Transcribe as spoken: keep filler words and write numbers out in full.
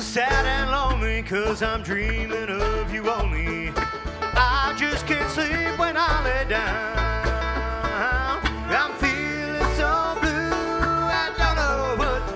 sad and lonely, cause I'm dreaming of you only. I just can't sleep when I lay down.